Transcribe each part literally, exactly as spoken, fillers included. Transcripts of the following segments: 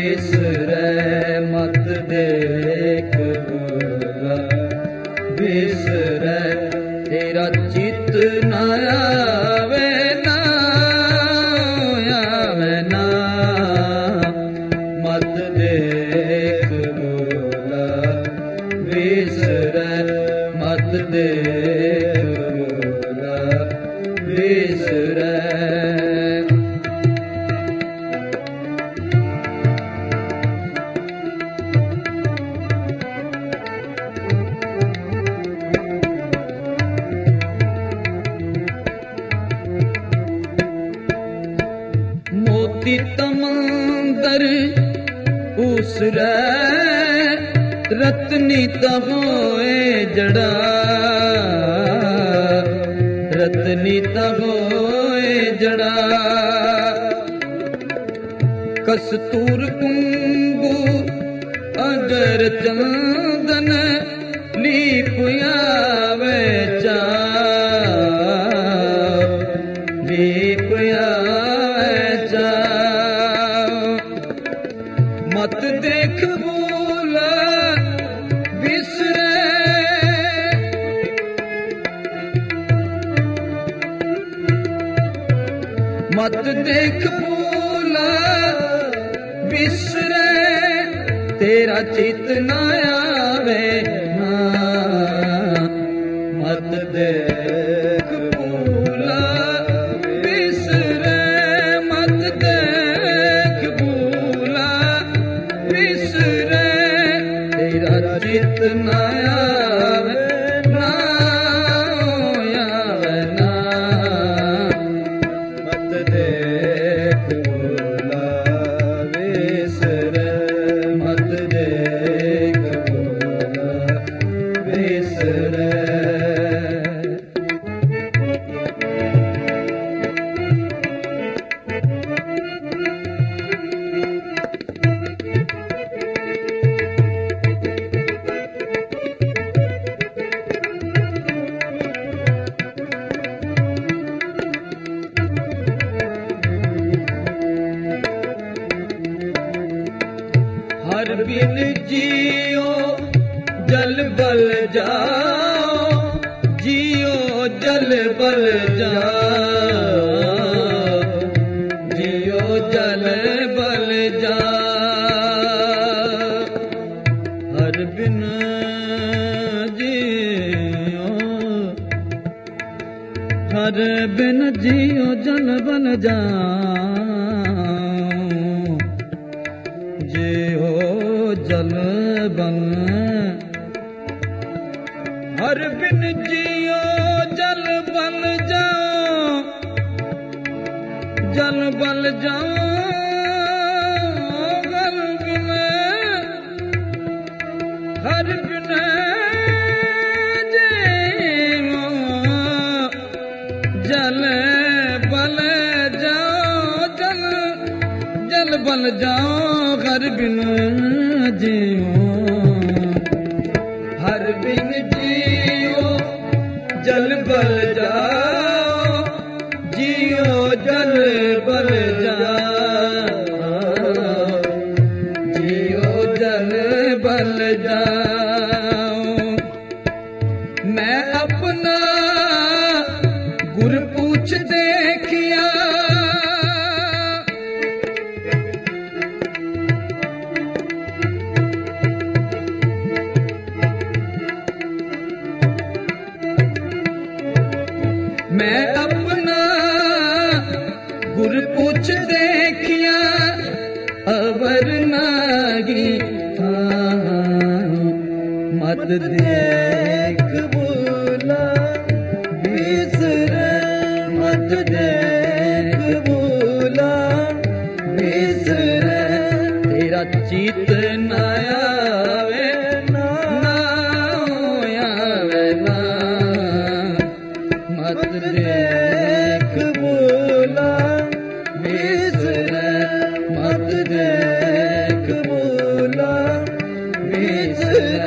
बिसरै मत देख भोला बिसरै तेरा चित न आवे ना आवे ना मत देख भोला बिसरै मत देख भोला बिसरै मोती तमंदर उसरै रत्नी तहोए जड़ा रत्नी तहोए जड़ा कस्तूर कुंगू अगर चंदन लीप आवे चा लीप मत देख भोला बिसरै मत देख भोला बिसरै तेरा चित न आवे ना मत देख भोला बिसरै मत देख भोला बिसरै तेरा चित न आवे ना आवे ना मत देख भोला बिसरै मत देख भोला बिसरै हर बिन जियो जल बल जाओ जियो जल बल जाओ जियो जल बल जाओ हर बिन जियो हर बिन जियो जल बल जाओ जियो जल बल हर बिन जियो जल बल जाओ जल बल जाओ हर बिन हर बिन जियो जल बल जाओ जल जल बल जाओ हर बिन जियो हर बिन जियो जल बल जाओ जियो जल बल जाओ जियो जल बल जाओ मैं अपना गुर पूछ देखिया मैं अपना गुर पूछ देखिया अवर नागी था मत देख भोला बिसरै मत देख भोला बिसरै तेरा चित न आवे ना आवे ना मत देख भोला बिसरै मत देख भोला बिसरै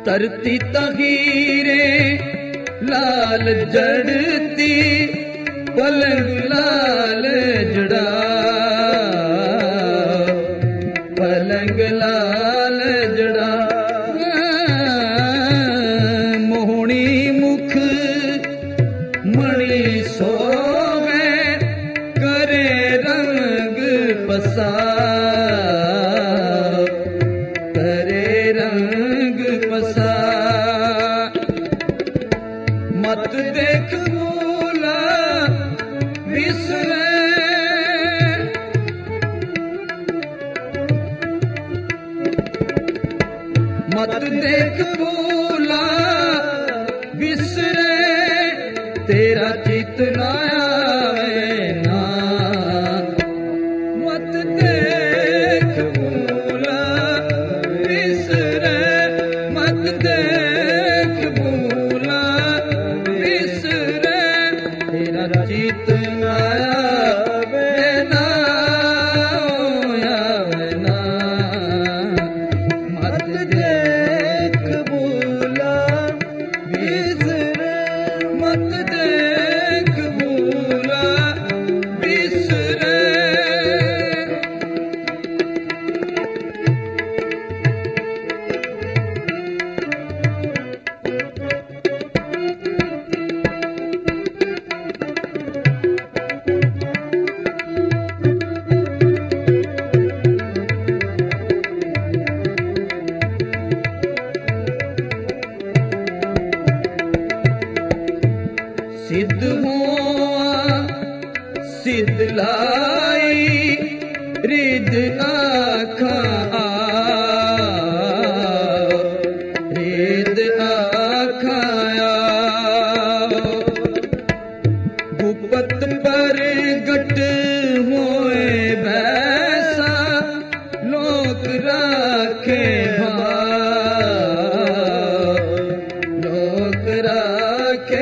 धरती तहीरे लाल जड़ती पलंग लाल जड़ा पलंग लाल जड़ा मोहनी मुख मणि सोवे करे रंग पसा करे रंग पसा मत देख भूला बिसरे मत देख भूला बिसरे तेरा चित ना आवे ना मत देख भूला बिसरे मत देख भूला बिसरे तेरा चित ना आवे ना आवे ना मत देख भूला बिसरे मत देख भूला बिसरे सिद्ध हुआ सिद्ध लाई रिद आखा रिद आखाया गुपत पर गट होए भैसा लोक राखे भाव लोक राखे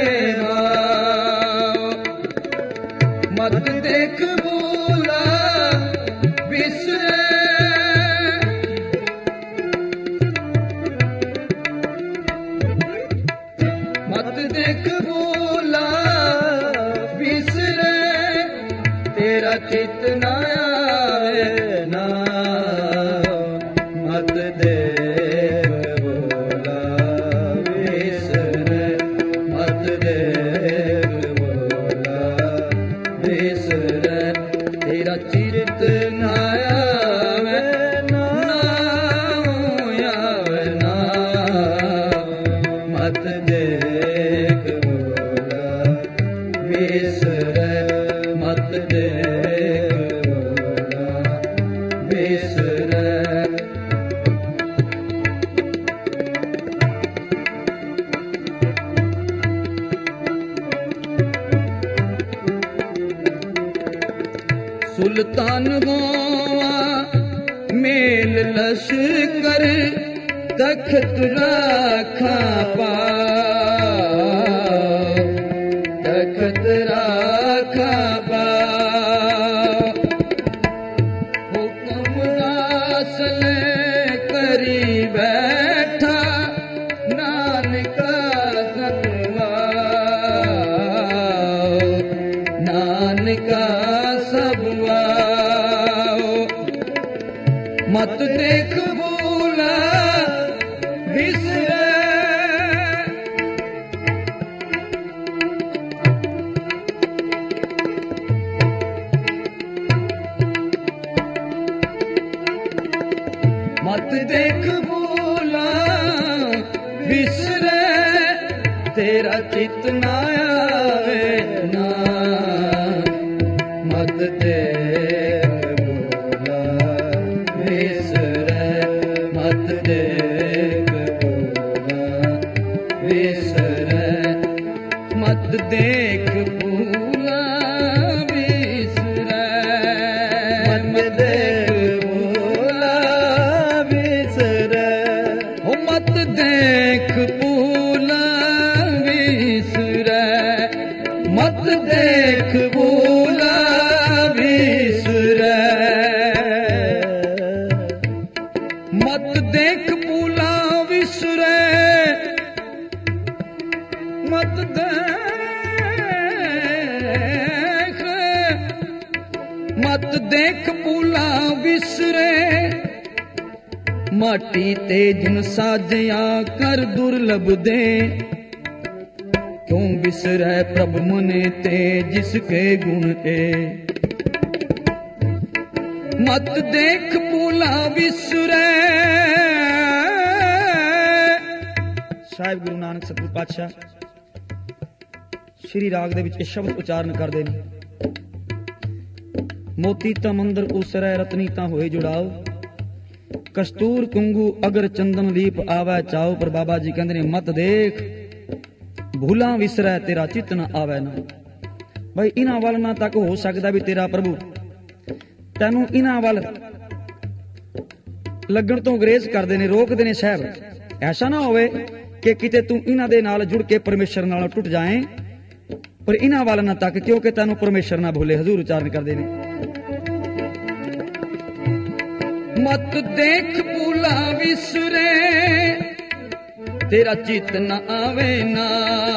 मत देख भूला बिसरे मत देख भूला बिसरे तेरा चित ना आवे ना मत देख भूला बिसरे मत देख बिसरे तेरा चित ना आवे ना आवे ना मत देख भूला बिसरे मत देख भूला बिसरे सुल्तान गोवा मेल लश्कर तख्त राखा पा तख्त राखा पा हुक्म हासिल करी बैठा नानका सतवा नानका सबवा मत देख भूला बिसरे मत देख भूला बिसरे तेरा चित ना आवे ना मत देख भूला बिसरे मत देख भूला बिसरे मत देख भूला बिसरे मत देख भूला बिसरे हो मत देख भूला बिसरे मत देख भूला बिसरे मत देख भूला बिसरे मत देख मत देख भूला विसरे माटी ते जिन साजया कर दुर्लभ दे क्यों विसरै प्रभ मने ते जिसके गुण ए मत देख भूला विसरै। साहिब गुरु नानक सतगुर पातशाह श्री राग दे विच इह शब्द उचारण करदे ने मोती तां मंदर उसरै रतनी तां होए जुड़ाओ कस्तूर कुंगू अगर चंदन लीप आवे चाओ। पर बाबा जी कहते ने मत देख भूला विसरै तेरा चित ना आवे ना। भाई इन्हां वल ना तक हो सकदा भी तेरा प्रभु तैनू इन्हां वल लगण तो अंग्रेज करदे ने रोकदे ने साहब ऐसा ना होवे कि किते तू इन्हां दे नाल जुड़ के परमेश्वर नाल टुट जाए पर इन्हां वल ना तक क्योंकि तैनू परमेश्वर ना भूले। हजूर उचारण करदे ने मत देख भूला विसरे तेरा चित न आवे ना।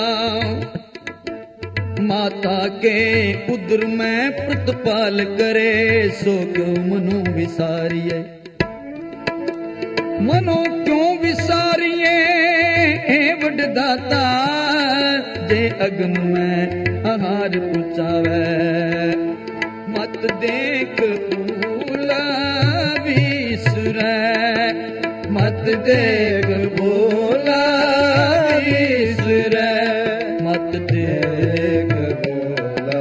माता के उदर में प्रतिपाल करे सो क्यों मनो विसारिये मनो क्यों विसारिये हे वडदाता जे अगन में आहार पुचावे। मत देख भूला मत देख भोला विसरै मत देख भोला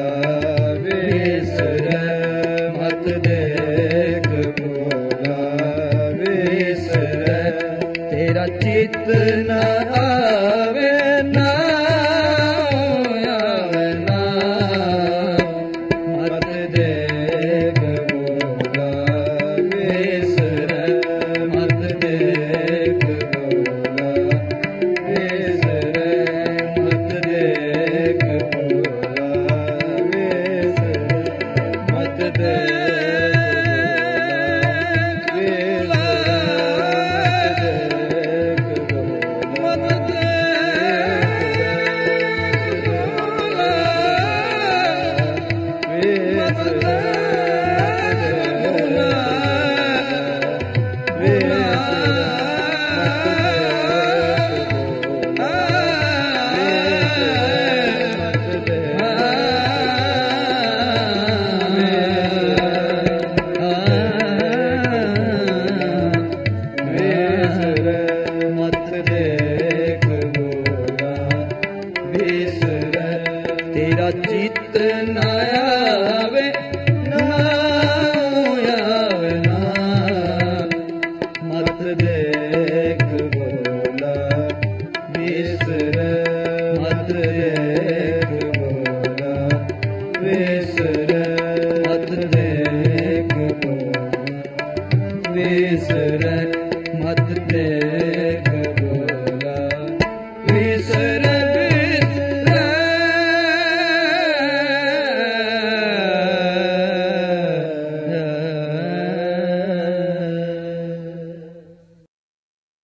विसरै मत देख भोला विसरै तेरा चित न आवे ना आवे ना। मत देख भोला विसरै मत देख भोला विसरै मत देख भोला विसरै मत देख भोला तेरा चित न आवे ना आवे ना। मत देख भोला विसरै मत देख भोला विसरै